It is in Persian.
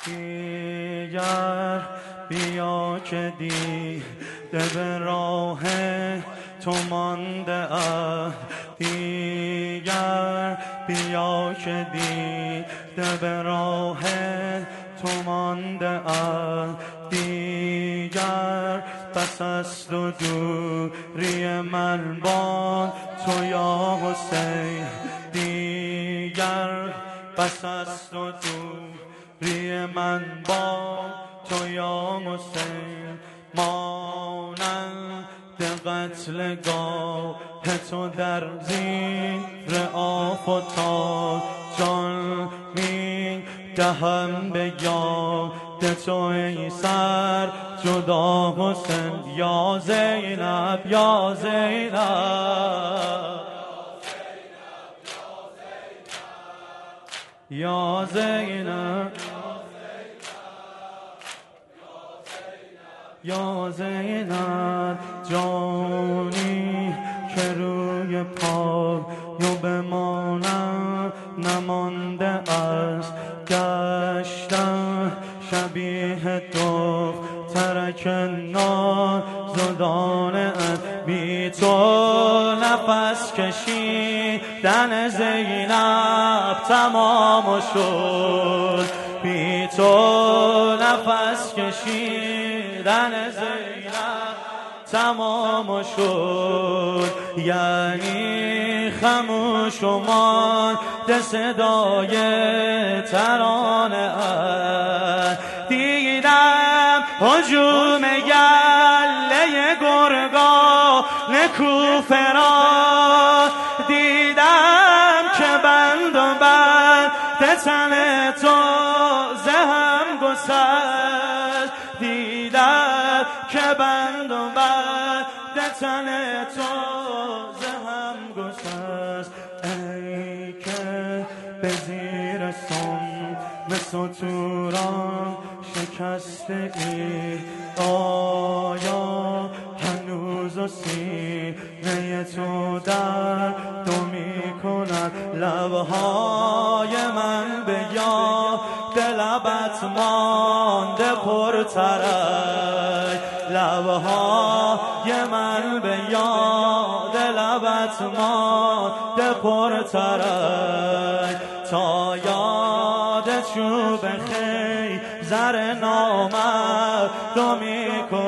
دیگر بیا که دیده به راه تو مانده دیگر بیا که دیده به راه تو مانده دیگر بس است و دوری من با تو یا حسین دیگر بس است و دوری من با تو یا حسین مانند قتلگاه تو در زیر آفتاب جان می دهم به یاد تو ای سر جدا حسین یا زینب یا زینب یا زینب یا زینب جانی که روی پای بمانم نمانده است گشتم شبیه دخترک نازدانه بی تو نفس کشیدن زینب تمام شد بی تو نفس کشیدن زینب تمام شد یعنی خموش و مانده صدای ترانه دیدم هجوم گله گرگان کوفه را دیدم که بند و بند تن تو زهم گسست دیدم که بند و بند تن تو زهم گسست ای که به زیر ستوران شکسته ای آیا هنوز و سینه تو درد می کند لبهای من به یاد لبت مانده پرترک لبهای من به یاد لبت مانده پرترک تا یاد چوب خیزر نامردمی کند